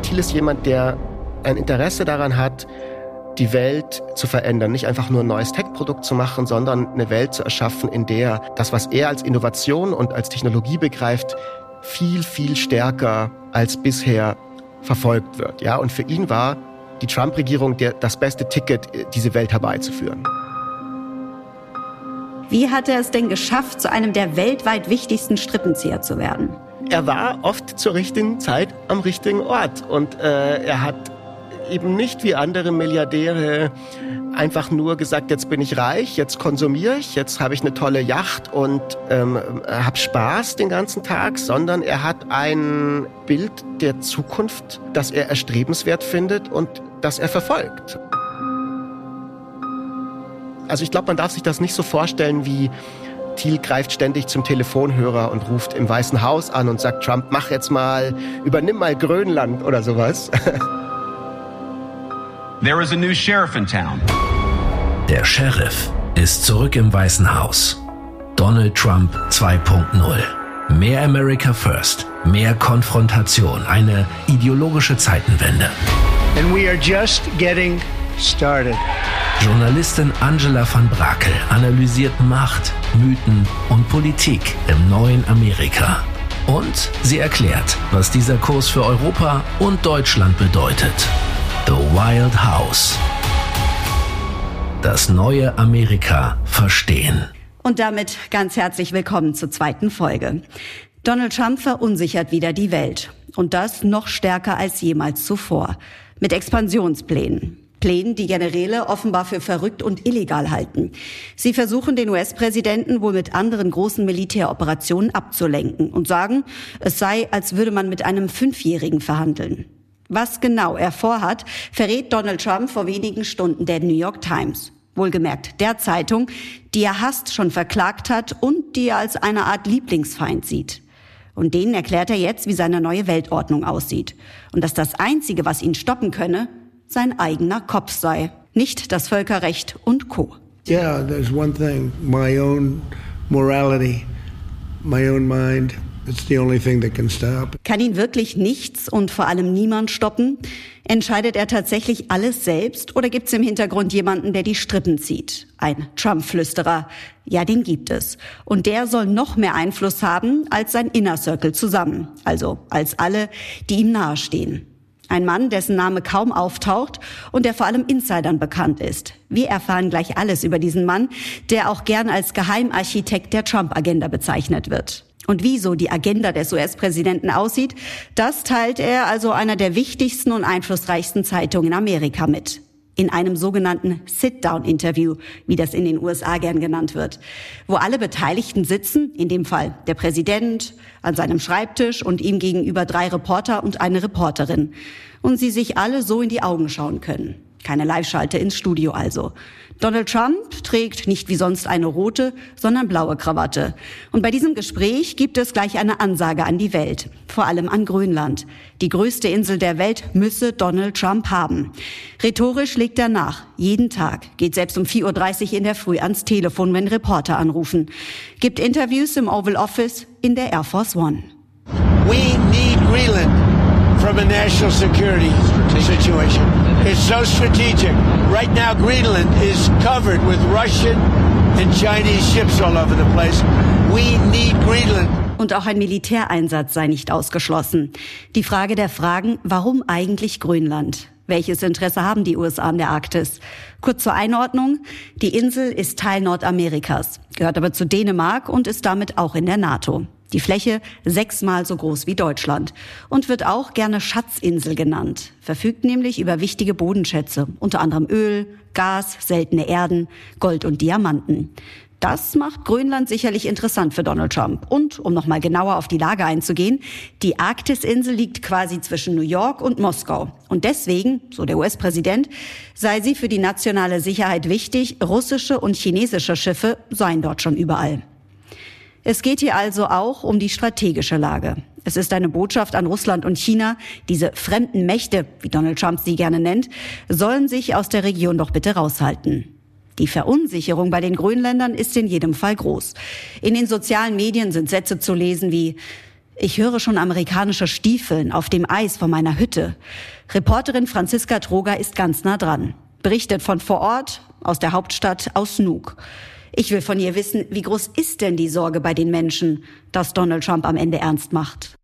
Thiel ist jemand, der ein Interesse daran hat, die Welt zu verändern. Nicht einfach nur ein neues Tech-Produkt zu machen, sondern eine Welt zu erschaffen, in der das, was er als Innovation und als Technologie begreift, viel, viel stärker als bisher verfolgt wird. Ja, und für ihn war die Trump-Regierung das beste Ticket, diese Welt herbeizuführen. Wie hat er es denn geschafft, zu einem der weltweit wichtigsten Strippenzieher zu werden? Er war oft zur richtigen Zeit am richtigen Ort. Und er hat eben nicht wie andere Milliardäre einfach nur gesagt, jetzt bin ich reich, jetzt konsumiere ich, jetzt habe ich eine tolle Yacht und habe Spaß den ganzen Tag, sondern er hat ein Bild der Zukunft, das er erstrebenswert findet und das er verfolgt. Also ich glaube, man darf sich das nicht so vorstellen, wie Thiel greift ständig zum Telefonhörer und ruft im Weißen Haus an und sagt, Trump, mach jetzt mal, übernimm mal Grönland oder sowas. There is a new sheriff in town. Der Sheriff ist zurück im Weißen Haus. Donald Trump 2.0. Mehr America First, mehr Konfrontation, eine ideologische Zeitenwende. And we are just getting started. Journalistin Angela van Brakel analysiert Macht, Mythen und Politik im neuen Amerika. Und sie erklärt, was dieser Kurs für Europa und Deutschland bedeutet. The Wild House. Das neue Amerika verstehen. Und damit ganz herzlich willkommen zur zweiten Folge. Donald Trump verunsichert wieder die Welt. Und das noch stärker als jemals zuvor. Mit Expansionsplänen. Plänen, die Generäle offenbar für verrückt und illegal halten. Sie versuchen, den US-Präsidenten wohl mit anderen großen Militäroperationen abzulenken und sagen, es sei, als würde man mit einem 5-Jährigen verhandeln. Was genau er vorhat, verrät Donald Trump vor wenigen Stunden der New York Times. Wohlgemerkt der Zeitung, die er hasst, schon verklagt hat und die er als eine Art Lieblingsfeind sieht. Und denen erklärt er jetzt, wie seine neue Weltordnung aussieht. Und dass das Einzige, was ihn stoppen könne, sein eigener Kopf sei. Nicht das Völkerrecht und Co. Yeah, there's one thing. My own morality, my own mind. It's the only thing that can stop. Kann ihn wirklich nichts und vor allem niemand stoppen? Entscheidet er tatsächlich alles selbst oder gibt's im Hintergrund jemanden, der die Strippen zieht? Ein Trump-Flüsterer. Ja, den gibt es. Und der soll noch mehr Einfluss haben als sein Inner Circle zusammen. Also als alle, die ihm nahestehen. Ein Mann, dessen Name kaum auftaucht und der vor allem Insidern bekannt ist. Wir erfahren gleich alles über diesen Mann, der auch gern als Geheimarchitekt der Trump-Agenda bezeichnet wird. Und wie so die Agenda des US-Präsidenten aussieht, das teilt er also einer der wichtigsten und einflussreichsten Zeitungen in Amerika mit. In einem sogenannten Sit-Down-Interview, wie das in den USA gern genannt wird, wo alle Beteiligten sitzen, in dem Fall der Präsident, an seinem Schreibtisch und ihm gegenüber 3 Reporter und eine Reporterin. Und sie sich alle so in die Augen schauen können. Keine Live-Schalte ins Studio also. Donald Trump trägt nicht wie sonst eine rote, sondern blaue Krawatte. Und bei diesem Gespräch gibt es gleich eine Ansage an die Welt, vor allem an Grönland. Die größte Insel der Welt müsse Donald Trump haben. Rhetorisch legt er nach. Jeden Tag. Geht selbst um 4.30 Uhr in der Früh ans Telefon, wenn Reporter anrufen. Gibt Interviews im Oval Office in der Air Force One. We need Greenland from a national security situation. It's so strategic. Right now, Greenland is covered with Russian and Chinese ships all over the place. We need Greenland. Und auch ein Militäreinsatz sei nicht ausgeschlossen. Die Frage der Fragen, warum eigentlich Grönland? Welches Interesse haben die USA an der Arktis? Kurz zur Einordnung. Die Insel ist Teil Nordamerikas, gehört aber zu Dänemark und ist damit auch in der NATO. Die Fläche 6-mal so groß wie Deutschland und wird auch gerne Schatzinsel genannt, verfügt nämlich über wichtige Bodenschätze, unter anderem Öl, Gas, seltene Erden, Gold und Diamanten. Das macht Grönland sicherlich interessant für Donald Trump. Und, um nochmal genauer auf die Lage einzugehen, die Arktisinsel liegt quasi zwischen New York und Moskau. Und deswegen, so der US-Präsident, sei sie für die nationale Sicherheit wichtig, russische und chinesische Schiffe seien dort schon überall. Es geht hier also auch um die strategische Lage. Es ist eine Botschaft an Russland und China, diese fremden Mächte, wie Donald Trump sie gerne nennt, sollen sich aus der Region doch bitte raushalten. Die Verunsicherung bei den Grönländern ist in jedem Fall groß. In den sozialen Medien sind Sätze zu lesen wie: Ich höre schon amerikanische Stiefeln auf dem Eis vor meiner Hütte. Reporterin Franziska Troger ist ganz nah dran. Berichtet von vor Ort, aus der Hauptstadt, aus Nuuk. Ich will von ihr wissen, wie groß ist denn die Sorge bei den Menschen, dass Donald Trump am Ende ernst macht?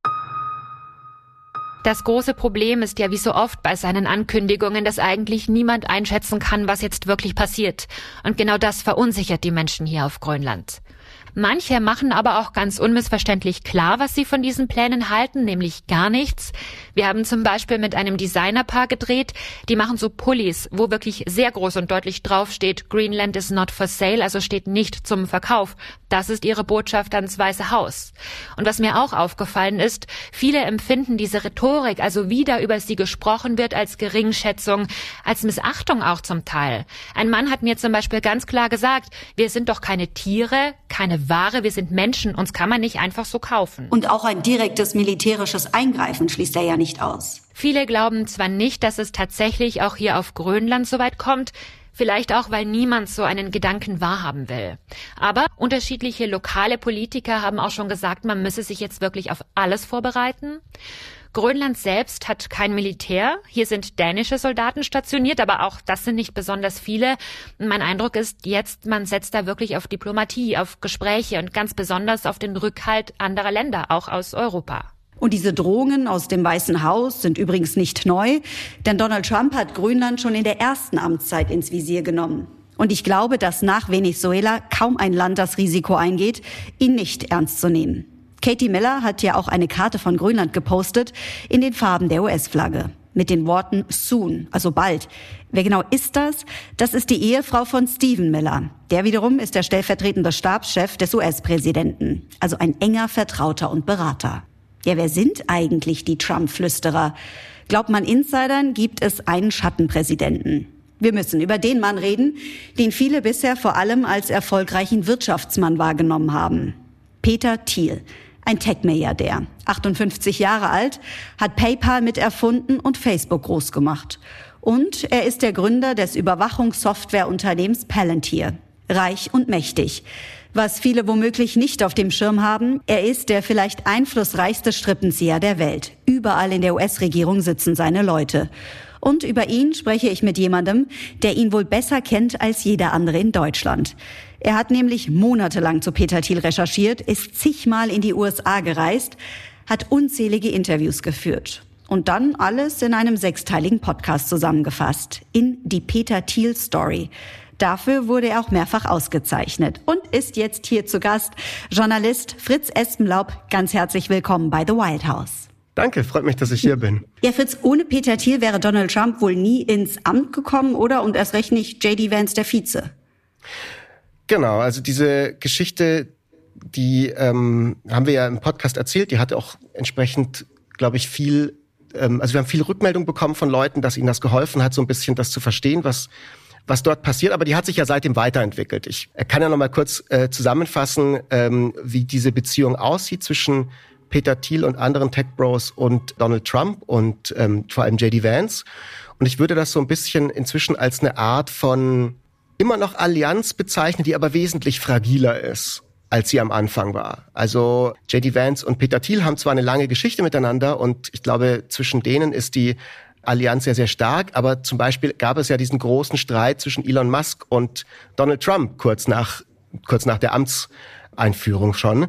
Das große Problem ist ja wie so oft bei seinen Ankündigungen, dass eigentlich niemand einschätzen kann, was jetzt wirklich passiert. Und genau das verunsichert die Menschen hier auf Grönland. Manche machen aber auch ganz unmissverständlich klar, was sie von diesen Plänen halten, nämlich gar nichts. Wir haben zum Beispiel mit einem Designerpaar gedreht, die machen so Pullis, wo wirklich sehr groß und deutlich draufsteht, Greenland is not for sale, also steht nicht zum Verkauf. Das ist ihre Botschaft ans Weiße Haus. Und was mir auch aufgefallen ist, viele empfinden diese Rhetorik, also wie da über sie gesprochen wird, als Geringschätzung, als Missachtung auch zum Teil. Ein Mann hat mir zum Beispiel ganz klar gesagt, wir sind doch keine Tiere, keine Ware, wir sind Menschen, uns kann man nicht einfach so kaufen. Und auch ein direktes militärisches Eingreifen schließt er ja nicht aus. Viele glauben zwar nicht, dass es tatsächlich auch hier auf Grönland so weit kommt, vielleicht auch, weil niemand so einen Gedanken wahrhaben will. Aber unterschiedliche lokale Politiker haben auch schon gesagt, man müsse sich jetzt wirklich auf alles vorbereiten. Grönland selbst hat kein Militär. Hier sind dänische Soldaten stationiert, aber auch das sind nicht besonders viele. Mein Eindruck ist jetzt, man setzt da wirklich auf Diplomatie, auf Gespräche und ganz besonders auf den Rückhalt anderer Länder, auch aus Europa. Und diese Drohungen aus dem Weißen Haus sind übrigens nicht neu, denn Donald Trump hat Grönland schon in der ersten Amtszeit ins Visier genommen. Und ich glaube, dass nach Venezuela kaum ein Land das Risiko eingeht, ihn nicht ernst zu nehmen. Katie Miller hat ja auch eine Karte von Grönland gepostet in den Farben der US-Flagge. Mit den Worten soon, also bald. Wer genau ist das? Das ist die Ehefrau von Stephen Miller. Der wiederum ist der stellvertretende Stabschef des US-Präsidenten. Also ein enger Vertrauter und Berater. Ja, wer sind eigentlich die Trump-Flüsterer? Glaubt man Insidern, gibt es einen Schattenpräsidenten. Wir müssen über den Mann reden, den viele bisher vor allem als erfolgreichen Wirtschaftsmann wahrgenommen haben. Peter Thiel. Ein Tech-Milliardär, 58 Jahre alt, hat PayPal mit erfunden und Facebook groß gemacht. Und er ist der Gründer des Überwachungssoftwareunternehmens Palantir. Reich und mächtig. Was viele womöglich nicht auf dem Schirm haben, er ist der vielleicht einflussreichste Strippenzieher der Welt. Überall in der US-Regierung sitzen seine Leute. Und über ihn spreche ich mit jemandem, der ihn wohl besser kennt als jeder andere in Deutschland. Er hat nämlich monatelang zu Peter Thiel recherchiert, ist zigmal in die USA gereist, hat unzählige Interviews geführt. Und dann alles in einem 6-teiligen Podcast zusammengefasst. In die Peter Thiel Story. Dafür wurde er auch mehrfach ausgezeichnet und ist jetzt hier zu Gast. Journalist Fritz Espenlaub, ganz herzlich willkommen bei The Wild House. Danke, freut mich, dass ich hier bin. Ja, Fritz, ohne Peter Thiel wäre Donald Trump wohl nie ins Amt gekommen, oder? Und erst recht nicht J.D. Vance, der Vize. Genau, also diese Geschichte, die haben wir ja im Podcast erzählt, die hatte auch entsprechend, glaube ich, viel, also wir haben viel Rückmeldung bekommen von Leuten, dass ihnen das geholfen hat, so ein bisschen das zu verstehen, was dort passiert, aber die hat sich ja seitdem weiterentwickelt. Ich kann ja noch mal kurz zusammenfassen, wie diese Beziehung aussieht zwischen Peter Thiel und anderen Tech-Bros und Donald Trump und vor allem J.D. Vance. Und ich würde das so ein bisschen inzwischen als eine Art von immer noch Allianz bezeichnen, die aber wesentlich fragiler ist, als sie am Anfang war. Also J.D. Vance und Peter Thiel haben zwar eine lange Geschichte miteinander und ich glaube, zwischen denen ist die Allianz sehr, sehr stark, aber zum Beispiel gab es ja diesen großen Streit zwischen Elon Musk und Donald Trump kurz nach der Amtseinführung schon.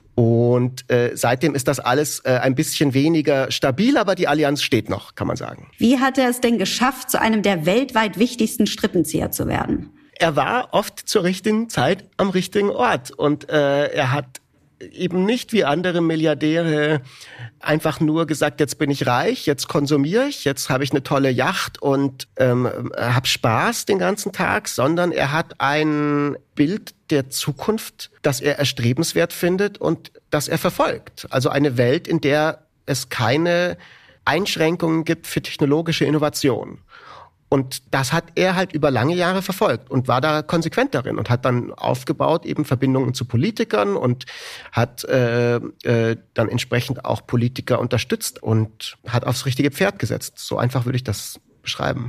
Und seitdem ist das alles ein bisschen weniger stabil, aber die Allianz steht noch, kann man sagen. Wie hat er es denn geschafft, zu einem der weltweit wichtigsten Strippenzieher zu werden? Er war oft zur richtigen Zeit am richtigen Ort und er hat eben nicht wie andere Milliardäre einfach nur gesagt, jetzt bin ich reich, jetzt konsumiere ich, jetzt habe ich eine tolle Yacht und habe Spaß den ganzen Tag, sondern er hat ein Bild der Zukunft, das er erstrebenswert findet und das er verfolgt. Also eine Welt, in der es keine Einschränkungen gibt für technologische Innovation. Und das hat er halt über lange Jahre verfolgt und war da konsequent darin und hat dann aufgebaut eben Verbindungen zu Politikern und hat dann entsprechend auch Politiker unterstützt und hat aufs richtige Pferd gesetzt. So einfach würde ich das beschreiben.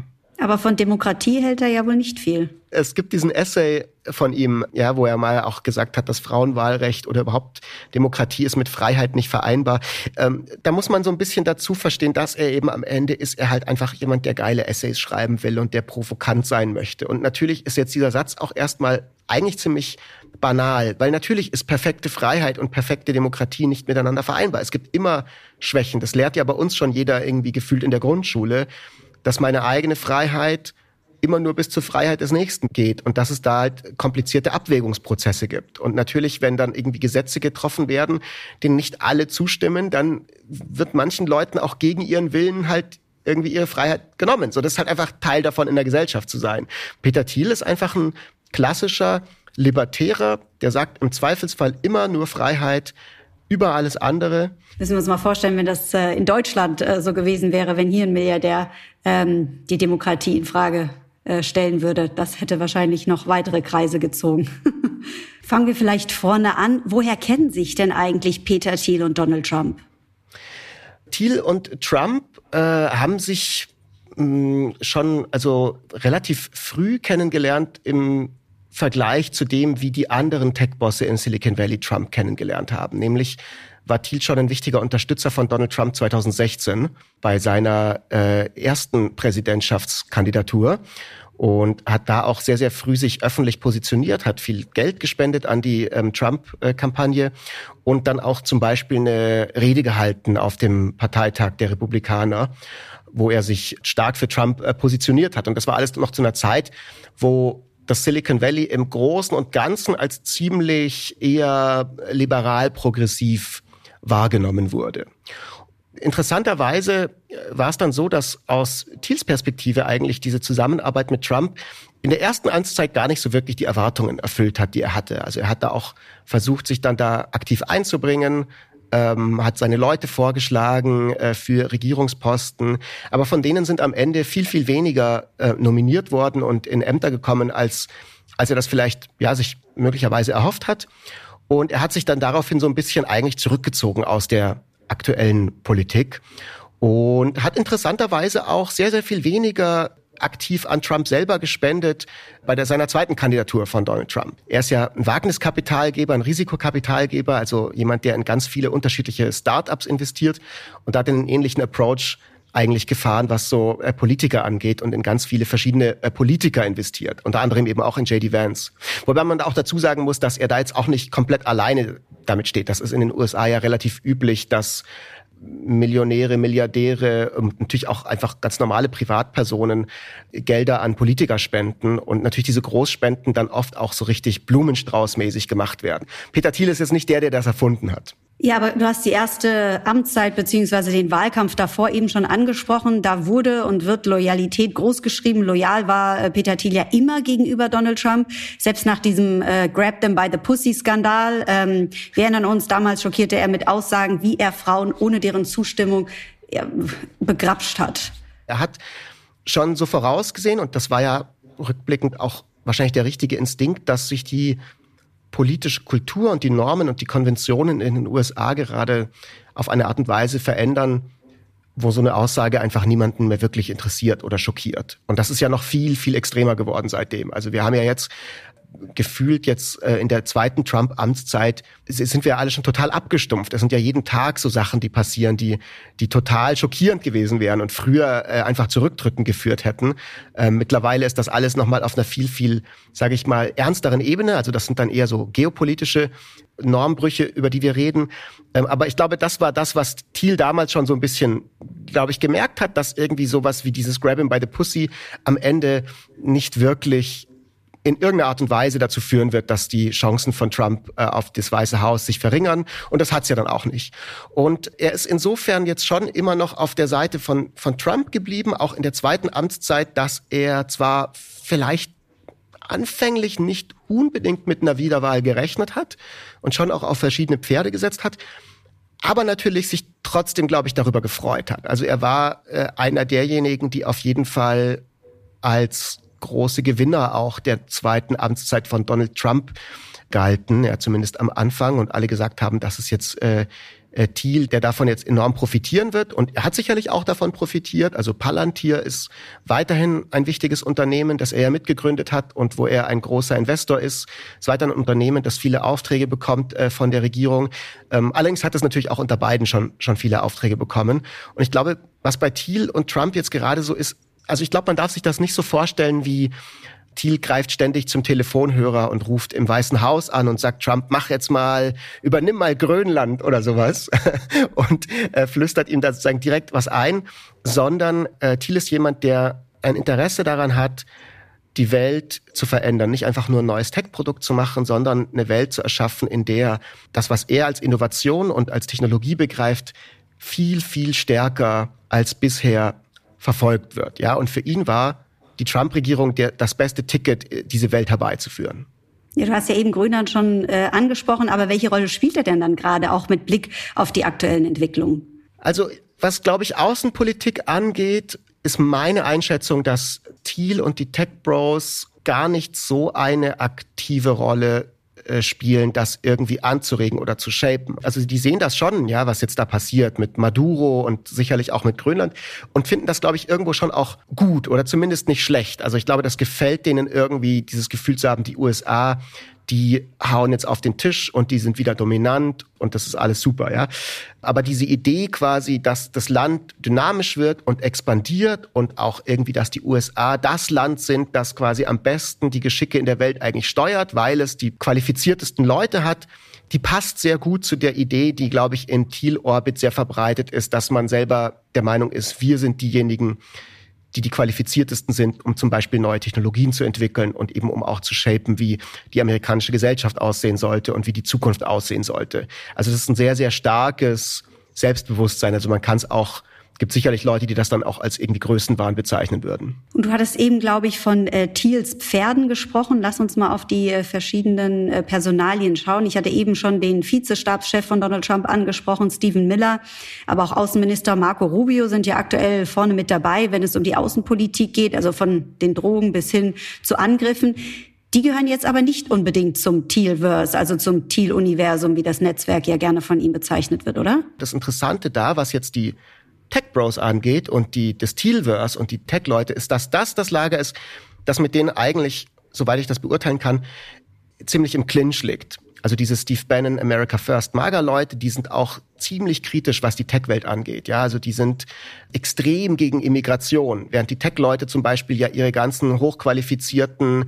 Aber von Demokratie hält er ja wohl nicht viel. Es gibt diesen Essay von ihm, ja, wo er mal auch gesagt hat, das Frauenwahlrecht oder überhaupt Demokratie ist mit Freiheit nicht vereinbar. Da muss man so ein bisschen dazu verstehen, dass er eben am Ende ist er halt einfach jemand, der geile Essays schreiben will und der provokant sein möchte. Und natürlich ist jetzt dieser Satz auch erstmal eigentlich ziemlich banal, weil natürlich ist perfekte Freiheit und perfekte Demokratie nicht miteinander vereinbar. Es gibt immer Schwächen. Das lehrt ja bei uns schon jeder irgendwie gefühlt in der Grundschule, dass meine eigene Freiheit immer nur bis zur Freiheit des Nächsten geht und dass es da halt komplizierte Abwägungsprozesse gibt. Und natürlich, wenn dann irgendwie Gesetze getroffen werden, denen nicht alle zustimmen, dann wird manchen Leuten auch gegen ihren Willen halt irgendwie ihre Freiheit genommen. So, das ist halt einfach Teil davon, in der Gesellschaft zu sein. Peter Thiel ist einfach ein klassischer Libertärer, der sagt im Zweifelsfall immer nur Freiheit über alles andere. Müssen wir uns mal vorstellen, wenn das in Deutschland so gewesen wäre, wenn hier ein Milliardär die Demokratie in Frage stellen würde. Das hätte wahrscheinlich noch weitere Kreise gezogen. Fangen wir vielleicht vorne an. Woher kennen sich denn eigentlich Peter Thiel und Donald Trump? Thiel und Trump haben sich schon relativ früh kennengelernt im Vergleich zu dem, wie die anderen Tech-Bosse in Silicon Valley Trump kennengelernt haben. Nämlich war Thiel schon ein wichtiger Unterstützer von Donald Trump 2016 bei seiner ersten Präsidentschaftskandidatur und hat da auch sehr, sehr früh sich öffentlich positioniert, hat viel Geld gespendet an die Trump-Kampagne und dann auch zum Beispiel eine Rede gehalten auf dem Parteitag der Republikaner, wo er sich stark für Trump positioniert hat. Und das war alles noch zu einer Zeit, wo das Silicon Valley im Großen und Ganzen als ziemlich eher liberal-progressiv wahrgenommen wurde. Interessanterweise war es dann so, dass aus Thiels Perspektive eigentlich diese Zusammenarbeit mit Trump in der ersten Amtszeit gar nicht so wirklich die Erwartungen erfüllt hat, die er hatte. Also er hat da auch versucht, sich dann da aktiv einzubringen, hat seine Leute vorgeschlagen für Regierungsposten, aber von denen sind am Ende viel, viel weniger nominiert worden und in Ämter gekommen, als er das vielleicht sich möglicherweise erhofft hat. Und er hat sich dann daraufhin so ein bisschen eigentlich zurückgezogen aus der aktuellen Politik und hat interessanterweise auch sehr, sehr viel weniger aktiv an Trump selber gespendet bei seiner zweiten Kandidatur von Donald Trump. Er ist ja ein Wagniskapitalgeber, ein Risikokapitalgeber, also jemand, der in ganz viele unterschiedliche Start-ups investiert und hat einen ähnlichen Approach eigentlich gefahren, was so Politiker angeht und in ganz viele verschiedene Politiker investiert, unter anderem eben auch in J.D. Vance. Wobei man auch dazu sagen muss, dass er da jetzt auch nicht komplett alleine damit steht. Das ist in den USA ja relativ üblich, dass Millionäre, Milliardäre und natürlich auch einfach ganz normale Privatpersonen Gelder an Politiker spenden und natürlich diese Großspenden dann oft auch so richtig blumenstraußmäßig gemacht werden. Peter Thiel ist jetzt nicht der das erfunden hat. Ja, aber du hast die erste Amtszeit beziehungsweise den Wahlkampf davor eben schon angesprochen. Da wurde und wird Loyalität großgeschrieben. Loyal war Peter Thiel ja immer gegenüber Donald Trump. Selbst nach diesem Grab them by the Pussy-Skandal. Wir erinnern uns, damals schockierte er mit Aussagen, wie er Frauen ohne deren Zustimmung begrapscht hat. Er hat schon so vorausgesehen, und das war ja rückblickend auch wahrscheinlich der richtige Instinkt, dass sich die politische Kultur und die Normen und die Konventionen in den USA gerade auf eine Art und Weise verändern, wo so eine Aussage einfach niemanden mehr wirklich interessiert oder schockiert. Und das ist ja noch viel, viel extremer geworden seitdem. Also wir haben ja jetzt gefühlt in der zweiten Trump-Amtszeit sind wir alle schon total abgestumpft. Es sind ja jeden Tag so Sachen, die passieren, die total schockierend gewesen wären und früher einfach zu Rücktritten geführt hätten. Mittlerweile ist das alles nochmal auf einer viel, viel, sage ich mal, ernsteren Ebene. Also das sind dann eher so geopolitische Normbrüche, über die wir reden. Aber ich glaube, das war das, was Thiel damals schon so ein bisschen, glaube ich, gemerkt hat, dass irgendwie sowas wie dieses Grab him by the Pussy am Ende nicht wirklich in irgendeiner Art und Weise dazu führen wird, dass die Chancen von Trump auf das Weiße Haus sich verringern. Und das hat's ja dann auch nicht. Und er ist insofern jetzt schon immer noch auf der Seite von Trump geblieben, auch in der zweiten Amtszeit, dass er zwar vielleicht anfänglich nicht unbedingt mit einer Wiederwahl gerechnet hat und schon auch auf verschiedene Pferde gesetzt hat, aber natürlich sich trotzdem, glaube ich, darüber gefreut hat. Also er war einer derjenigen, die auf jeden Fall als große Gewinner auch der zweiten Amtszeit von Donald Trump galten, ja, zumindest am Anfang, und alle gesagt haben, das ist jetzt Thiel, der davon jetzt enorm profitieren wird. Und er hat sicherlich auch davon profitiert. Also Palantir ist weiterhin ein wichtiges Unternehmen, das er ja mitgegründet hat und wo er ein großer Investor ist. Es ist weiter ein Unternehmen, das viele Aufträge bekommt von der Regierung. Allerdings hat es natürlich auch unter Biden schon viele Aufträge bekommen. Und ich glaube, was bei Thiel und Trump jetzt gerade so ist, also ich glaube, man darf sich das nicht so vorstellen wie Thiel greift ständig zum Telefonhörer und ruft im Weißen Haus an und sagt, Trump, übernimm mal Grönland oder sowas und flüstert ihm da sozusagen direkt was ein, sondern Thiel ist jemand, der ein Interesse daran hat, die Welt zu verändern, nicht einfach nur ein neues Tech-Produkt zu machen, sondern eine Welt zu erschaffen, in der das, was er als Innovation und als Technologie begreift, viel, viel stärker als bisher verfolgt wird. Ja, und für ihn war die Trump-Regierung das beste Ticket, diese Welt herbeizuführen. Ja, du hast ja eben Grönland schon angesprochen, aber welche Rolle spielt er denn dann gerade auch mit Blick auf die aktuellen Entwicklungen? Also was, glaube ich, Außenpolitik angeht, ist meine Einschätzung, dass Thiel und die Tech-Bros gar nicht so eine aktive Rolle spielen, das irgendwie anzuregen oder zu shapen. Also die sehen das schon, ja, was jetzt da passiert mit Maduro und sicherlich auch mit Grönland und finden das, glaube ich, irgendwo schon auch gut oder zumindest nicht schlecht. Also ich glaube, das gefällt denen irgendwie, dieses Gefühl zu haben, die USA, die hauen jetzt auf den Tisch und die sind wieder dominant und das ist alles super, ja. Aber diese Idee quasi, dass das Land dynamisch wird und expandiert und auch irgendwie, dass die USA das Land sind, das quasi am besten die Geschicke in der Welt eigentlich steuert, weil es die qualifiziertesten Leute hat, die passt sehr gut zu der Idee, die, glaube ich, in Thiel-Orbit sehr verbreitet ist, dass man selber der Meinung ist, wir sind diejenigen, die qualifiziertesten sind, um zum Beispiel neue Technologien zu entwickeln und eben um auch zu shapen, wie die amerikanische Gesellschaft aussehen sollte und wie die Zukunft aussehen sollte. Also das ist ein sehr, sehr starkes Selbstbewusstsein. Also man kann es auch, gibt sicherlich Leute, die das dann auch als irgendwie Größenwahn bezeichnen würden. Und du hattest eben, glaube ich, von Thiels Pferden gesprochen. Lass uns mal auf die verschiedenen Personalien schauen. Ich hatte eben schon den Vizestabschef von Donald Trump angesprochen, Stephen Miller. Aber auch Außenminister Marco Rubio sind ja aktuell vorne mit dabei, wenn es um die Außenpolitik geht, also von den Drogen bis hin zu Angriffen. Die gehören jetzt aber nicht unbedingt zum Thielverse, also zum Thiel-Universum, wie das Netzwerk ja gerne von ihm bezeichnet wird, oder? Das Interessante da, was jetzt die Tech-Bros angeht und das Thielverse und die Tech-Leute, ist, dass das Lager ist, das mit denen eigentlich, soweit ich das beurteilen kann, ziemlich im Clinch liegt. Also diese Steve Bannon, America First Mager-Leute, die sind auch ziemlich kritisch, was die Tech-Welt angeht. Ja, also die sind extrem gegen Immigration, während die Tech-Leute zum Beispiel ja ihre ganzen hochqualifizierten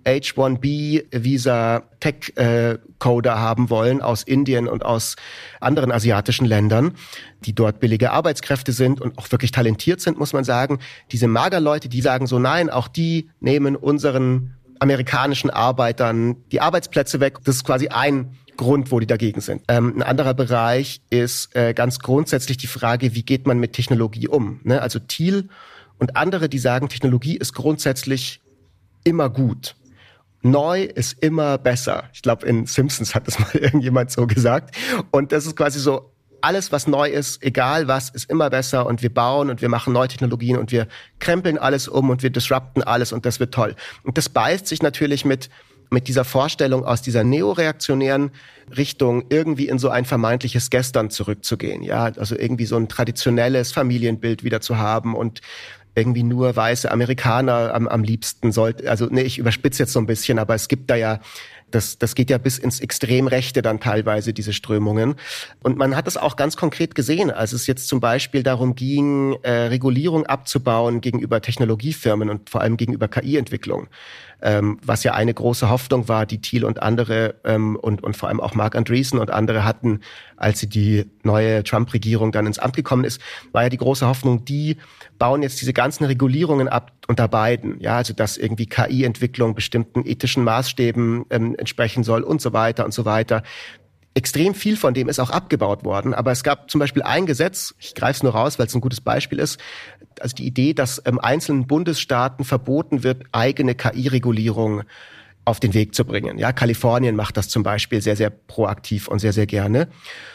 H-1B-Visa-Tech-Coder haben wollen aus Indien und aus anderen asiatischen Ländern, die dort billige Arbeitskräfte sind und auch wirklich talentiert sind, muss man sagen. Diese Mager-Leute, die sagen so, nein, auch die nehmen unseren amerikanischen Arbeitern die Arbeitsplätze weg. Das ist quasi ein Grund, wo die dagegen sind. Ein anderer Bereich ist ganz grundsätzlich die Frage, wie geht man mit Technologie um? Ne? Also Thiel und andere, die sagen, Technologie ist grundsätzlich immer gut. Neu ist immer besser. Ich glaube, in Simpsons hat das mal irgendjemand so gesagt. Und das ist quasi so, alles, was neu ist, egal was, ist immer besser und wir bauen und wir machen neue Technologien und wir krempeln alles um und wir disrupten alles und das wird toll. Und das beißt sich natürlich mit dieser Vorstellung aus dieser neoreaktionären Richtung irgendwie in so ein vermeintliches Gestern zurückzugehen. Ja, also irgendwie so ein traditionelles Familienbild wieder zu haben und irgendwie nur weiße Amerikaner am liebsten sollten. Also ich überspitze jetzt so ein bisschen, aber es gibt da ja das geht ja bis ins Extremrechte dann teilweise, diese Strömungen. Und man hat das auch ganz konkret gesehen, als es jetzt zum Beispiel darum ging, Regulierung abzubauen gegenüber Technologiefirmen und vor allem gegenüber KI-Entwicklung. Was ja eine große Hoffnung war, die Thiel und andere und vor allem auch Mark Andreessen und andere hatten, als sie die neue Trump-Regierung dann ins Amt gekommen ist, war ja die große Hoffnung, die bauen jetzt diese ganzen Regulierungen ab unter Biden. Ja, also dass irgendwie KI-Entwicklung bestimmten ethischen Maßstäben entsprechen soll und so weiter und so weiter. Extrem viel von dem ist auch abgebaut worden, aber es gab zum Beispiel ein Gesetz, ich greife es nur raus, weil es ein gutes Beispiel ist, also die Idee, dass einzelnen Bundesstaaten verboten wird, eigene KI-Regulierung auf den Weg zu bringen. Ja, Kalifornien macht das zum Beispiel sehr, sehr proaktiv und sehr, sehr gerne.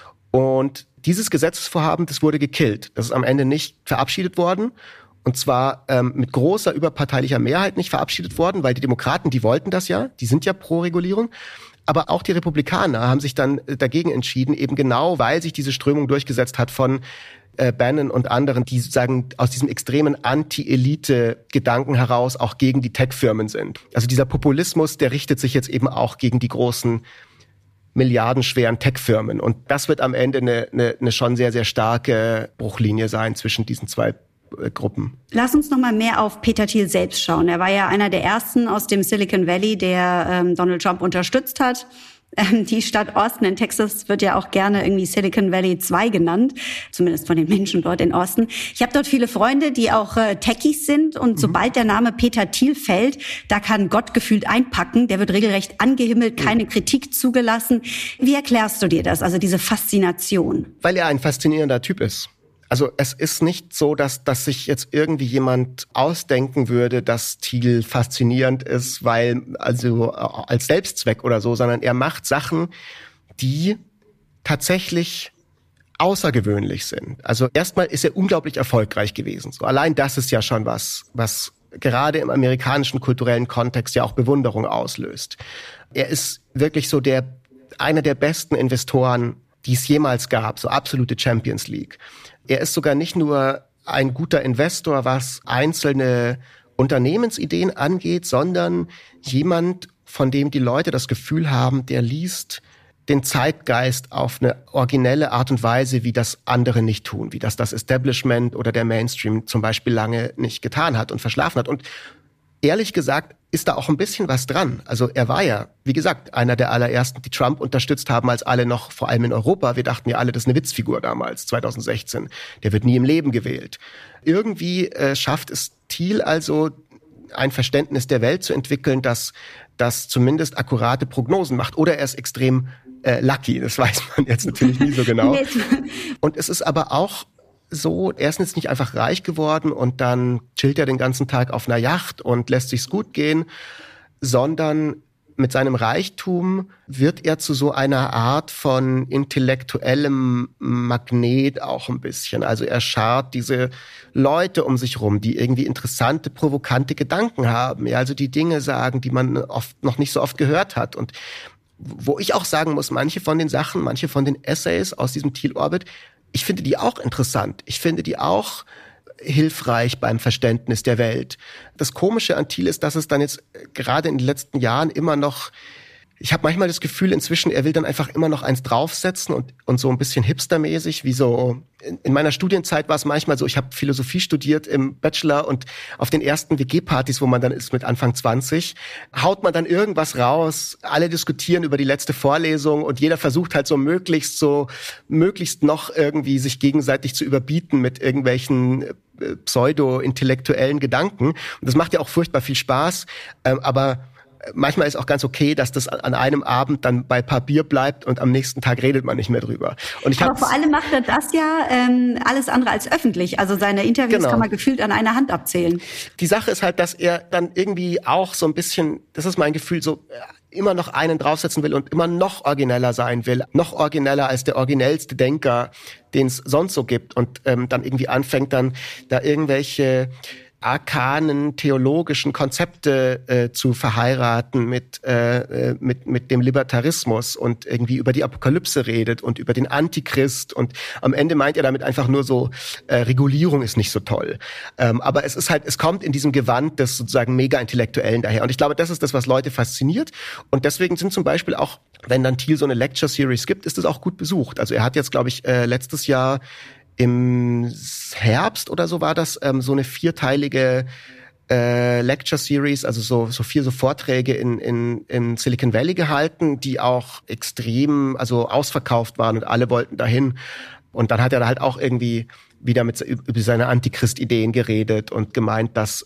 Und dieses Gesetzesvorhaben, das wurde gekillt. Das ist am Ende nicht verabschiedet worden. Und zwar mit großer überparteilicher Mehrheit nicht verabschiedet worden, weil die Demokraten, die wollten das ja, die sind ja pro Regulierung. Aber auch die Republikaner haben sich dann dagegen entschieden, eben genau, weil sich diese Strömung durchgesetzt hat von Bannon und anderen, die sozusagen aus diesem extremen Anti-Elite-Gedanken heraus auch gegen die Tech-Firmen sind. Also dieser Populismus, der richtet sich jetzt eben auch gegen die großen milliardenschweren Tech-Firmen. Und das wird am Ende eine schon sehr, sehr starke Bruchlinie sein zwischen diesen zwei Gruppen. Lass uns noch mal mehr auf Peter Thiel selbst schauen. Er war ja einer der ersten aus dem Silicon Valley, der Donald Trump unterstützt hat. Die Stadt Austin in Texas wird ja auch gerne irgendwie Silicon Valley 2 genannt, zumindest von den Menschen dort in Austin. Ich habe dort viele Freunde, die auch Techies sind und sobald der Name Peter Thiel fällt, da kann Gott gefühlt einpacken. Der wird regelrecht angehimmelt, keine Kritik zugelassen. Wie erklärst du dir das, also diese Faszination? Weil er ein faszinierender Typ ist. Also es ist nicht so, dass sich jetzt irgendwie jemand ausdenken würde, dass Thiel faszinierend ist, weil also als Selbstzweck oder so, sondern er macht Sachen, die tatsächlich außergewöhnlich sind. Also erstmal ist er unglaublich erfolgreich gewesen. So allein das ist ja schon was gerade im amerikanischen kulturellen Kontext ja auch Bewunderung auslöst. Er ist wirklich so einer der besten Investoren, die es jemals gab, so absolute Champions League. Er ist sogar nicht nur ein guter Investor, was einzelne Unternehmensideen angeht, sondern jemand, von dem die Leute das Gefühl haben, der liest den Zeitgeist auf eine originelle Art und Weise, wie das andere nicht tun, wie das Establishment oder der Mainstream zum Beispiel lange nicht getan hat und verschlafen hat. Und ehrlich gesagt ist da auch ein bisschen was dran. Also er war ja, wie gesagt, einer der allerersten, die Trump unterstützt haben, als alle noch, vor allem in Europa. Wir dachten ja alle, das ist eine Witzfigur damals, 2016. Der wird nie im Leben gewählt. Irgendwie schafft es Thiel also, ein Verständnis der Welt zu entwickeln, das zumindest akkurate Prognosen macht. Oder er ist extrem lucky, das weiß man jetzt natürlich nie so genau. Und es ist aber auch so, er ist jetzt nicht einfach reich geworden und dann chillt er den ganzen Tag auf einer Yacht und lässt sich's gut gehen, sondern mit seinem Reichtum wird er zu so einer Art von intellektuellem Magnet auch ein bisschen. Also er schart diese Leute um sich rum, die irgendwie interessante, provokante Gedanken haben, ja, also die Dinge sagen, die man oft noch nicht so oft gehört hat. Und wo ich auch sagen muss, manche von den Essays aus diesem Thiel-Orbit, ich finde die auch interessant. Ich finde die auch hilfreich beim Verständnis der Welt. Das Komische an Thiel ist, dass es dann jetzt gerade in den letzten Jahren immer noch, ich habe manchmal das Gefühl inzwischen, er will dann einfach immer noch eins draufsetzen und so ein bisschen hipstermäßig, wie so, in meiner Studienzeit war es manchmal so, ich habe Philosophie studiert im Bachelor und auf den ersten WG-Partys, wo man dann ist mit Anfang 20, haut man dann irgendwas raus, alle diskutieren über die letzte Vorlesung und jeder versucht halt so möglichst noch irgendwie sich gegenseitig zu überbieten mit irgendwelchen pseudo-intellektuellen Gedanken. Und das macht ja auch furchtbar viel Spaß, aber manchmal ist auch ganz okay, dass das an einem Abend dann bei ein paar Bier bleibt und am nächsten Tag redet man nicht mehr drüber. Und aber vor allem macht er das ja alles andere als öffentlich. Also seine Interviews kann man gefühlt an einer Hand abzählen. Die Sache ist halt, dass er dann irgendwie auch so ein bisschen, das ist mein Gefühl, so immer noch einen draufsetzen will und immer noch origineller sein will. Noch origineller als der originellste Denker, den es sonst so gibt. Und dann irgendwie anfängt dann da irgendwelche arkanen theologischen Konzepte zu verheiraten mit dem Libertarismus und irgendwie über die Apokalypse redet und über den Antichrist und am Ende meint er damit einfach nur so, Regulierung ist nicht so toll. Aber es ist halt, es kommt in diesem Gewand des sozusagen Mega-Intellektuellen daher. Und ich glaube, das ist das, was Leute fasziniert. Und deswegen sind zum Beispiel auch, wenn dann Thiel so eine Lecture-Series gibt, ist es auch gut besucht. Also er hat jetzt, glaube ich, letztes Jahr im Herbst oder so war das, so eine 4-teilige Lecture-Series, also so 4 so Vorträge in Silicon Valley gehalten, die auch extrem, also ausverkauft waren und alle wollten dahin. Und dann hat er da halt auch irgendwie wieder über seine Antichrist-Ideen geredet und gemeint, dass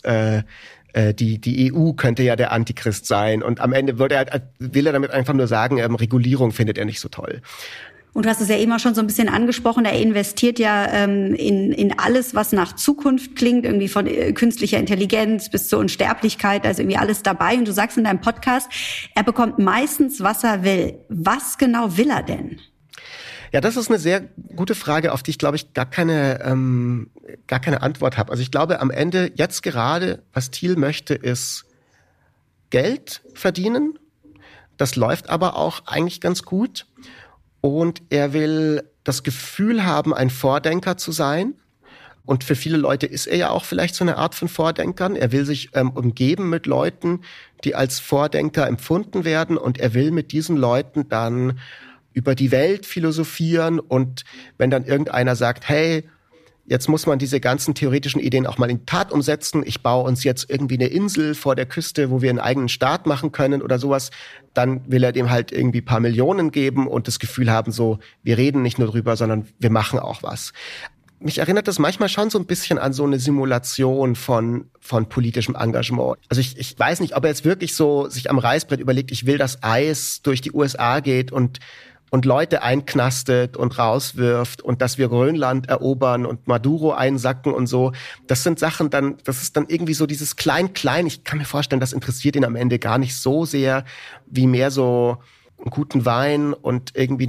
die EU könnte ja der Antichrist sein. Und am Ende will er damit einfach nur sagen, Regulierung findet er nicht so toll. Und du hast es ja eben auch schon so ein bisschen angesprochen, er investiert ja in alles, was nach Zukunft klingt, irgendwie von künstlicher Intelligenz bis zur Unsterblichkeit, also irgendwie alles dabei. Und du sagst in deinem Podcast, er bekommt meistens, was er will. Was genau will er denn? Ja, das ist eine sehr gute Frage, auf die ich, glaube ich, gar keine Antwort habe. Also ich glaube, am Ende jetzt gerade, was Thiel möchte, ist Geld verdienen. Das läuft aber auch eigentlich ganz gut. Und er will das Gefühl haben, ein Vordenker zu sein. Und für viele Leute ist er ja auch vielleicht so eine Art von Vordenkern. Er will sich umgeben mit Leuten, die als Vordenker empfunden werden. Und er will mit diesen Leuten dann über die Welt philosophieren. Und wenn dann irgendeiner sagt, hey, jetzt muss man diese ganzen theoretischen Ideen auch mal in die Tat umsetzen. Ich baue uns jetzt irgendwie eine Insel vor der Küste, wo wir einen eigenen Staat machen können oder sowas. Dann will er dem halt irgendwie ein paar Millionen geben und das Gefühl haben, so, wir reden nicht nur drüber, sondern wir machen auch was. Mich erinnert das manchmal schon so ein bisschen an so eine Simulation von politischem Engagement. Also ich weiß nicht, ob er jetzt wirklich so sich am Reißbrett überlegt, ich will, dass Eis durch die USA geht und Leute einknastet und rauswirft und dass wir Grönland erobern und Maduro einsacken und so. Das sind Sachen dann, das ist dann irgendwie so dieses Klein-Klein. Ich kann mir vorstellen, das interessiert ihn am Ende gar nicht so sehr, wie mehr so einen guten Wein und irgendwie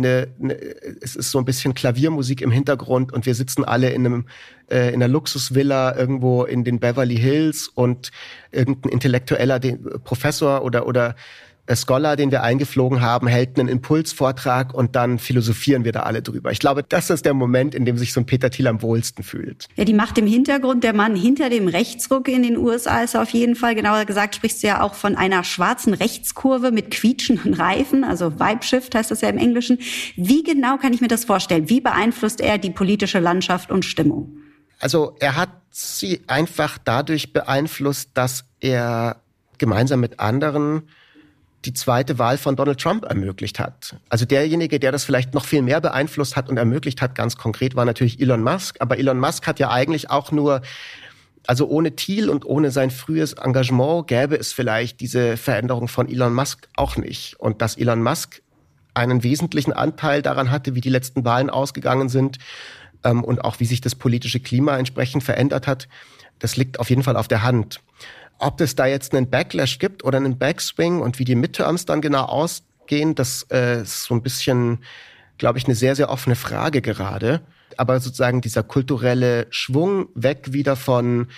es ist so ein bisschen Klaviermusik im Hintergrund und wir sitzen alle in einer Luxusvilla irgendwo in den Beverly Hills und irgendein intellektueller Professor oder Scholar, den wir eingeflogen haben, hält einen Impulsvortrag und dann philosophieren wir da alle drüber. Ich glaube, das ist der Moment, in dem sich so ein Peter Thiel am wohlsten fühlt. Ja, die Macht im Hintergrund, der Mann hinter dem Rechtsruck in den USA ist auf jeden Fall, genauer gesagt, sprichst du ja auch von einer schwarzen Rechtskurve mit quietschenden Reifen, also Vibe Shift heißt das ja im Englischen. Wie genau kann ich mir das vorstellen? Wie beeinflusst er die politische Landschaft und Stimmung? Also er hat sie einfach dadurch beeinflusst, dass er gemeinsam mit anderen die zweite Wahl von Donald Trump ermöglicht hat. Also derjenige, der das vielleicht noch viel mehr beeinflusst hat und ermöglicht hat, ganz konkret, war natürlich Elon Musk. Aber Elon Musk hat ja eigentlich auch nur, also ohne Thiel und ohne sein frühes Engagement gäbe es vielleicht diese Veränderung von Elon Musk auch nicht. Und dass Elon Musk einen wesentlichen Anteil daran hatte, wie die letzten Wahlen ausgegangen sind und auch wie sich das politische Klima entsprechend verändert hat, das liegt auf jeden Fall auf der Hand. Ob es da jetzt einen Backlash gibt oder einen Backswing und wie die Midterms dann genau ausgehen, das ist so ein bisschen, glaube ich, eine sehr, sehr offene Frage gerade. Aber sozusagen dieser kulturelle Schwung weg wieder von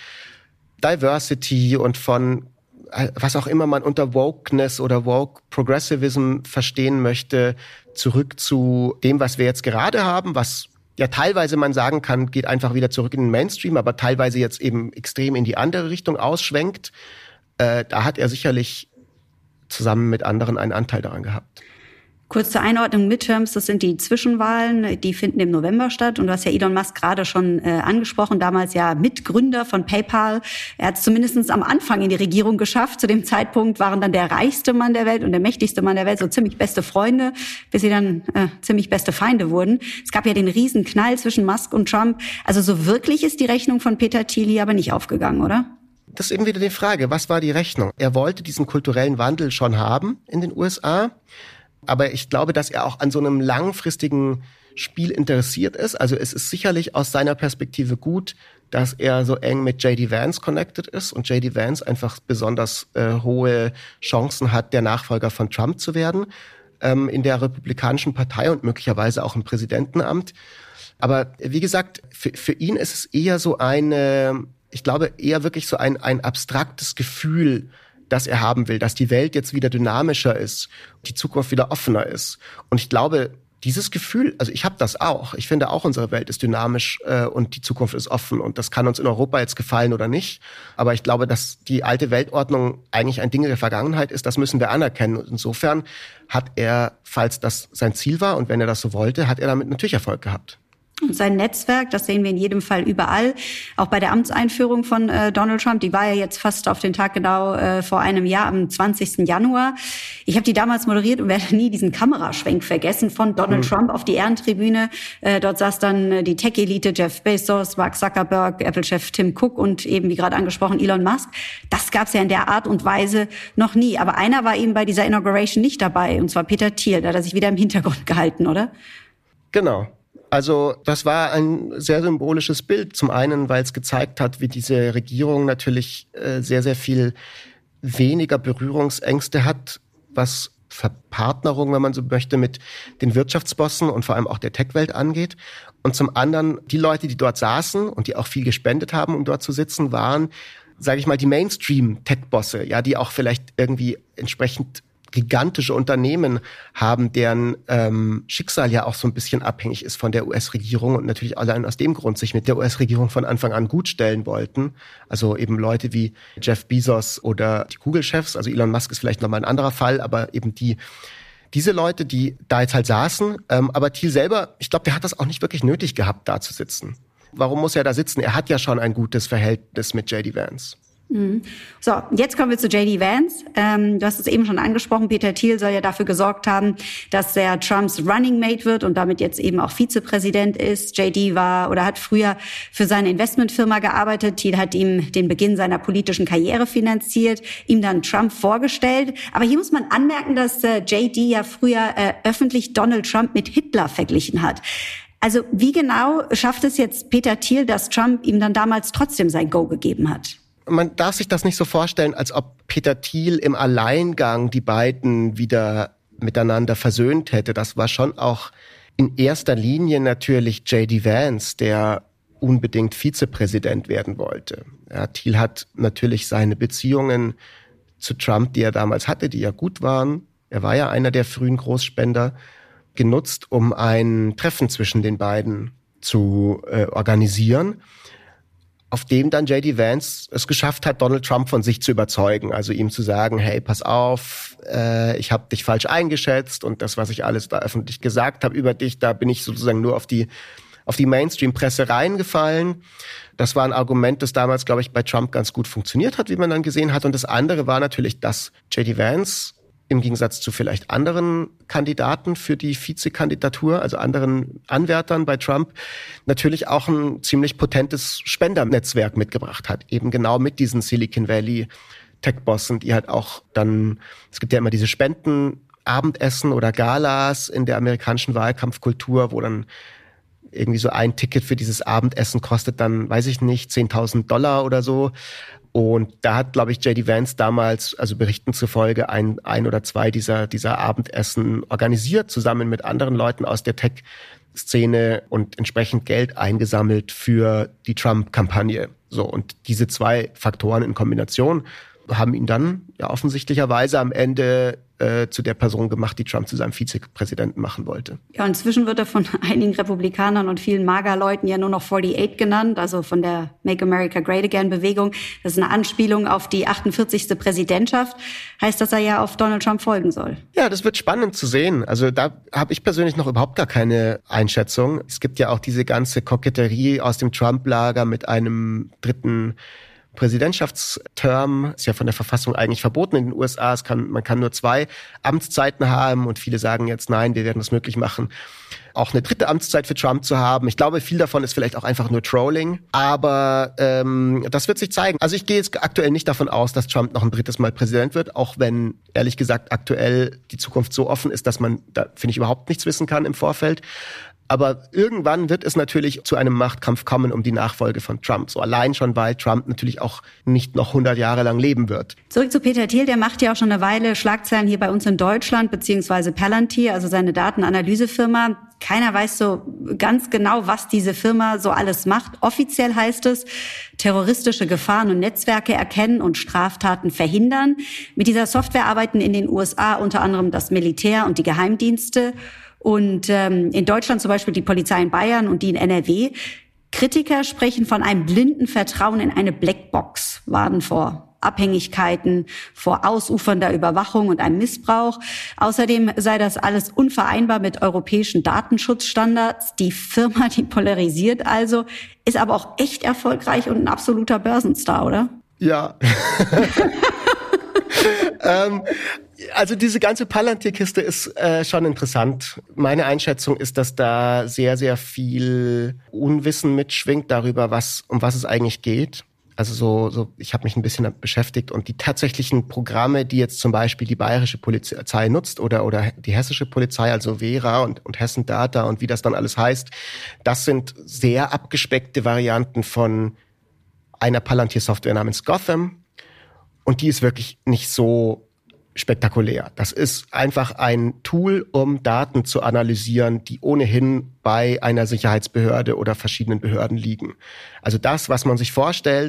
Diversity und von was auch immer man unter Wokeness oder Woke Progressivism verstehen möchte, zurück zu dem, was wir jetzt gerade haben, was ja teilweise man sagen kann, geht einfach wieder zurück in den Mainstream, aber teilweise jetzt eben extrem in die andere Richtung ausschwenkt. Da hat er sicherlich zusammen mit anderen einen Anteil daran gehabt. Kurz zur Einordnung, Midterms, das sind die Zwischenwahlen, die finden im November statt. Und du hast ja Elon Musk gerade schon angesprochen, damals ja Mitgründer von PayPal. Er hat es zumindest am Anfang in die Regierung geschafft. Zu dem Zeitpunkt waren dann der reichste Mann der Welt und der mächtigste Mann der Welt so ziemlich beste Freunde, bis sie dann ziemlich beste Feinde wurden. Es gab ja den riesen Knall zwischen Musk und Trump. Also so wirklich ist die Rechnung von Peter Thiel hier aber nicht aufgegangen, oder? Das ist eben wieder die Frage, was war die Rechnung? Er wollte diesen kulturellen Wandel schon haben in den USA. Aber ich glaube, dass er auch an so einem langfristigen Spiel interessiert ist. Also es ist sicherlich aus seiner Perspektive gut, dass er so eng mit J.D. Vance connected ist und J.D. Vance einfach besonders hohe Chancen hat, der Nachfolger von Trump zu werden in der Republikanischen Partei und möglicherweise auch im Präsidentenamt. Aber wie gesagt, für ihn ist es eher so ich glaube, eher wirklich so ein abstraktes Gefühl, das er haben will, dass die Welt jetzt wieder dynamischer ist, die Zukunft wieder offener ist. Und ich glaube, dieses Gefühl, also ich habe das auch. Ich finde auch, unsere Welt ist dynamisch und die Zukunft ist offen. Und das kann uns in Europa jetzt gefallen oder nicht. Aber ich glaube, dass die alte Weltordnung eigentlich ein Ding der Vergangenheit ist. Das müssen wir anerkennen. Und insofern hat er, falls das sein Ziel war und wenn er das so wollte, hat er damit natürlich Erfolg gehabt. Und sein Netzwerk, das sehen wir in jedem Fall überall, auch bei der Amtseinführung von Donald Trump, die war ja jetzt fast auf den Tag genau vor einem Jahr, am 20. Januar. Ich habe die damals moderiert und werde nie diesen Kameraschwenk vergessen von Donald Trump auf die Ehrentribüne. Dort saß dann die Tech-Elite, Jeff Bezos, Mark Zuckerberg, Apple-Chef Tim Cook und eben, wie gerade angesprochen, Elon Musk. Das gab es ja in der Art und Weise noch nie. Aber einer war eben bei dieser Inauguration nicht dabei, und zwar Peter Thiel. Da hat er sich wieder im Hintergrund gehalten, oder? Genau. Also das war ein sehr symbolisches Bild. Zum einen, weil es gezeigt hat, wie diese Regierung natürlich sehr, sehr viel weniger Berührungsängste hat, was Verpartnerung, wenn man so möchte, mit den Wirtschaftsbossen und vor allem auch der Tech-Welt angeht. Und zum anderen, die Leute, die dort saßen und die auch viel gespendet haben, um dort zu sitzen, waren, sage ich mal, die Mainstream-Tech-Bosse, ja, die auch vielleicht irgendwie entsprechend gigantische Unternehmen haben, deren Schicksal ja auch so ein bisschen abhängig ist von der US-Regierung und natürlich allein aus dem Grund sich mit der US-Regierung von Anfang an gut stellen wollten. Also eben Leute wie Jeff Bezos oder die Google-Chefs, also Elon Musk ist vielleicht nochmal ein anderer Fall, aber eben diese Leute, die da jetzt halt saßen, aber Thiel selber, ich glaube, der hat das auch nicht wirklich nötig gehabt, da zu sitzen. Warum muss er da sitzen? Er hat ja schon ein gutes Verhältnis mit J.D. Vance. So, jetzt kommen wir zu J.D. Vance. Du hast es eben schon angesprochen, Peter Thiel soll ja dafür gesorgt haben, dass er Trumps Running Mate wird und damit jetzt eben auch Vizepräsident ist. J.D. hat früher für seine Investmentfirma gearbeitet. Thiel hat ihm den Beginn seiner politischen Karriere finanziert, ihm dann Trump vorgestellt. Aber hier muss man anmerken, dass J.D. ja früher öffentlich Donald Trump mit Hitler verglichen hat. Also wie genau schafft es jetzt Peter Thiel, dass Trump ihm dann damals trotzdem sein Go gegeben hat? Man darf sich das nicht so vorstellen, als ob Peter Thiel im Alleingang die beiden wieder miteinander versöhnt hätte. Das war schon auch in erster Linie natürlich J.D. Vance, der unbedingt Vizepräsident werden wollte. Ja, Thiel hat natürlich seine Beziehungen zu Trump, die er damals hatte, die ja gut waren. Er war ja einer der frühen Großspender, genutzt, um ein Treffen zwischen den beiden zu organisieren, auf dem dann J.D. Vance es geschafft hat, Donald Trump von sich zu überzeugen. Also ihm zu sagen, hey, pass auf, ich habe dich falsch eingeschätzt und das, was ich alles da öffentlich gesagt habe über dich, da bin ich sozusagen nur auf die Mainstream-Presse reingefallen. Das war ein Argument, das damals, glaube ich, bei Trump ganz gut funktioniert hat, wie man dann gesehen hat. Und das andere war natürlich, dass J.D. Vance im Gegensatz zu vielleicht anderen Kandidaten für die Vizekandidatur, also anderen Anwärtern bei Trump, natürlich auch ein ziemlich potentes Spendernetzwerk mitgebracht hat. Eben genau mit diesen Silicon Valley Tech-Bossen, die halt auch dann, es gibt ja immer diese Spendenabendessen oder Galas in der amerikanischen Wahlkampfkultur, wo dann irgendwie so ein Ticket für dieses Abendessen kostet dann, weiß ich nicht, $10.000 oder so. Und da hat, glaube ich, J.D. Vance damals, also Berichten zufolge, ein oder zwei dieser Abendessen organisiert, zusammen mit anderen Leuten aus der Tech-Szene und entsprechend Geld eingesammelt für die Trump-Kampagne. So, und diese zwei Faktoren in Kombination haben ihn dann ja offensichtlicherweise am Ende zu der Person gemacht, die Trump zu seinem Vizepräsidenten machen wollte. Ja, inzwischen wird er von einigen Republikanern und vielen MAGA-Leuten ja nur noch 48 genannt, also von der Make America Great Again-Bewegung. Das ist eine Anspielung auf die 48. Präsidentschaft. Heißt, dass er ja auf Donald Trump folgen soll. Ja, das wird spannend zu sehen. Also da habe ich persönlich noch überhaupt gar keine Einschätzung. Es gibt ja auch diese ganze Koketterie aus dem Trump-Lager mit einem dritten Präsidentschaftsterm, ist ja von der Verfassung eigentlich verboten in den USA. Man kann nur 2 Amtszeiten haben und viele sagen jetzt, nein, wir werden es möglich machen, auch eine dritte Amtszeit für Trump zu haben. Ich glaube, viel davon ist vielleicht auch einfach nur Trolling, aber das wird sich zeigen. Also ich gehe jetzt aktuell nicht davon aus, dass Trump noch ein drittes Mal Präsident wird, auch wenn, ehrlich gesagt, aktuell die Zukunft so offen ist, dass man da, finde ich, überhaupt nichts wissen kann im Vorfeld. Aber irgendwann wird es natürlich zu einem Machtkampf kommen um die Nachfolge von Trump. So allein schon, weil Trump natürlich auch nicht noch 100 Jahre lang leben wird. Zurück zu Peter Thiel, der macht ja auch schon eine Weile Schlagzeilen hier bei uns in Deutschland, beziehungsweise Palantir, also seine Datenanalysefirma. Keiner weiß so ganz genau, was diese Firma so alles macht. Offiziell heißt es, terroristische Gefahren und Netzwerke erkennen und Straftaten verhindern. Mit dieser Software arbeiten in den USA unter anderem das Militär und die Geheimdienste. Und in Deutschland zum Beispiel die Polizei in Bayern und die in NRW. Kritiker sprechen von einem blinden Vertrauen in eine Blackbox, warnen vor Abhängigkeiten, vor ausufernder Überwachung und einem Missbrauch. Außerdem sei das alles unvereinbar mit europäischen Datenschutzstandards. Die Firma, die polarisiert also, ist aber auch echt erfolgreich und ein absoluter Börsenstar, oder? Ja. Also diese ganze Palantir-Kiste ist schon interessant. Meine Einschätzung ist, dass da sehr, sehr viel Unwissen mitschwingt darüber, um was es eigentlich geht. Also ich habe mich ein bisschen damit beschäftigt und die tatsächlichen Programme, die jetzt zum Beispiel die bayerische Polizei nutzt oder die hessische Polizei, also Vera und Hessen Data und wie das dann alles heißt, das sind sehr abgespeckte Varianten von einer Palantir-Software namens Gotham. Und die ist wirklich nicht so spektakulär. Das ist einfach ein Tool, um Daten zu analysieren, die ohnehin bei einer Sicherheitsbehörde oder verschiedenen Behörden liegen. Also das, was man sich vorstellt,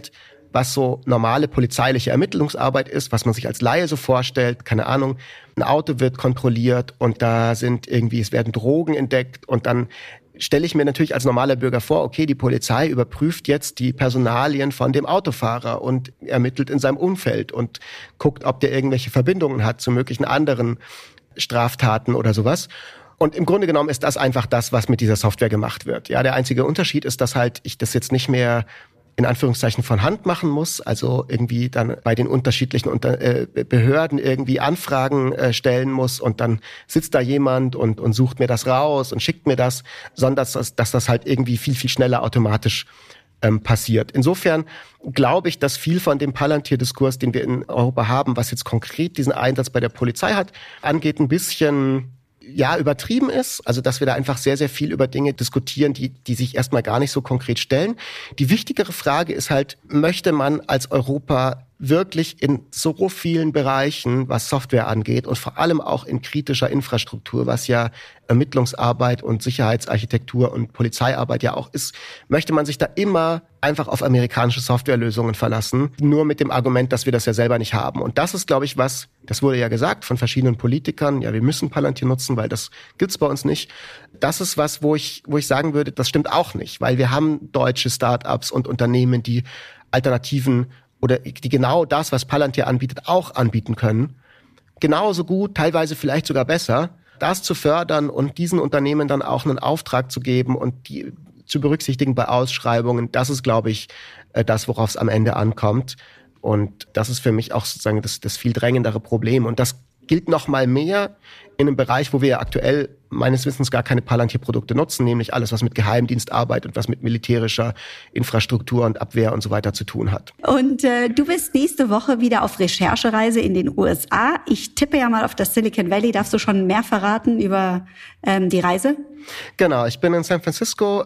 was so normale polizeiliche Ermittlungsarbeit ist, was man sich als Laie so vorstellt. Keine Ahnung, ein Auto wird kontrolliert und es werden Drogen entdeckt und dann stelle ich mir natürlich als normaler Bürger vor, okay, die Polizei überprüft jetzt die Personalien von dem Autofahrer und ermittelt in seinem Umfeld und guckt, ob der irgendwelche Verbindungen hat zu möglichen anderen Straftaten oder sowas. Und im Grunde genommen ist das einfach das, was mit dieser Software gemacht wird. Ja, der einzige Unterschied ist, dass halt ich das jetzt nicht mehr in Anführungszeichen von Hand machen muss, also irgendwie dann bei den unterschiedlichen Behörden irgendwie Anfragen stellen muss und dann sitzt da jemand und sucht mir das raus und schickt mir das, sondern dass das halt irgendwie viel, viel schneller automatisch passiert. Insofern glaube ich, dass viel von dem Palantir-Diskurs, den wir in Europa haben, was jetzt konkret diesen Einsatz bei der Polizei angeht, ein bisschen übertrieben ist, also dass wir da einfach sehr, sehr viel über Dinge diskutieren, die sich erstmal gar nicht so konkret stellen. Die wichtigere Frage ist halt, möchte man als Europa wirklich in so vielen Bereichen, was Software angeht und vor allem auch in kritischer Infrastruktur, was ja Ermittlungsarbeit und Sicherheitsarchitektur und Polizeiarbeit ja auch ist, möchte man sich da immer einfach auf amerikanische Softwarelösungen verlassen, nur mit dem Argument, dass wir das ja selber nicht haben. Und das ist, glaube ich, das wurde ja gesagt von verschiedenen Politikern, ja, wir müssen Palantir nutzen, weil das gibt's bei uns nicht. Das ist was, wo ich sagen würde, das stimmt auch nicht, weil wir haben deutsche Start-ups und Unternehmen, die Alternativen oder die genau das, was Palantir anbietet, auch anbieten können. Genauso gut, teilweise vielleicht sogar besser, das zu fördern und diesen Unternehmen dann auch einen Auftrag zu geben und die zu berücksichtigen bei Ausschreibungen. Das ist, glaube ich, das, worauf es am Ende ankommt. Und das ist für mich auch sozusagen das viel drängendere Problem. Und das gilt noch mal mehr in einem Bereich, wo wir ja aktuell meines Wissens gar keine Palantir-Produkte nutzen, nämlich alles, was mit Geheimdienstarbeit und was mit militärischer Infrastruktur und Abwehr und so weiter zu tun hat. Und du bist nächste Woche wieder auf Recherchereise in den USA. Ich tippe ja mal auf das Silicon Valley. Darfst du schon mehr verraten über die Reise? Genau, ich bin in San Francisco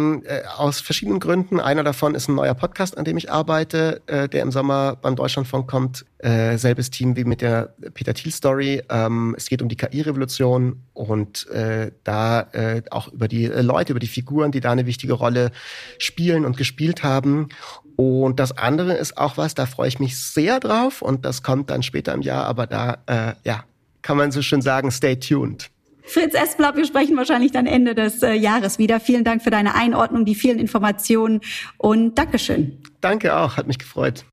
aus verschiedenen Gründen. Einer davon ist ein neuer Podcast, an dem ich arbeite, der im Sommer beim Deutschlandfunk kommt. Selbes Team wie mit der Peter Thiel-Story. Es geht um die KI-Revolution und auch über die Leute, über die Figuren, die da eine wichtige Rolle spielen und gespielt haben. Und das andere ist auch was, da freue ich mich sehr drauf und das kommt dann später im Jahr, aber da kann man so schön sagen, stay tuned. Fritz Espenlaub, wir sprechen wahrscheinlich dann Ende des Jahres wieder. Vielen Dank für deine Einordnung, die vielen Informationen und Dankeschön. Danke auch, hat mich gefreut.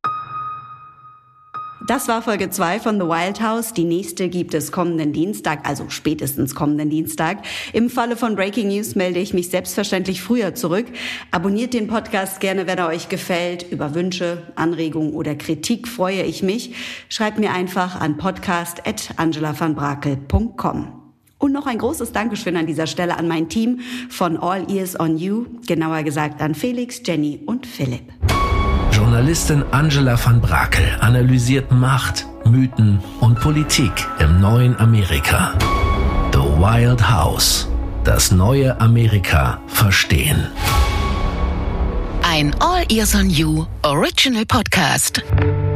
Das war Folge 2 von The Wild House. Die nächste gibt es kommenden Dienstag, also spätestens kommenden Dienstag. Im Falle von Breaking News melde ich mich selbstverständlich früher zurück. Abonniert den Podcast gerne, wenn er euch gefällt. Über Wünsche, Anregungen oder Kritik freue ich mich. Schreibt mir einfach an podcast@angelavanbrakel.com. Und noch ein großes Dankeschön an dieser Stelle an mein Team von All Ears on You, genauer gesagt an Felix, Jenny und Philipp. Journalistin Angela van Brakel analysiert Macht, Mythen und Politik im neuen Amerika. The Wild House. Das neue Amerika verstehen. Ein All Ears on You Original Podcast.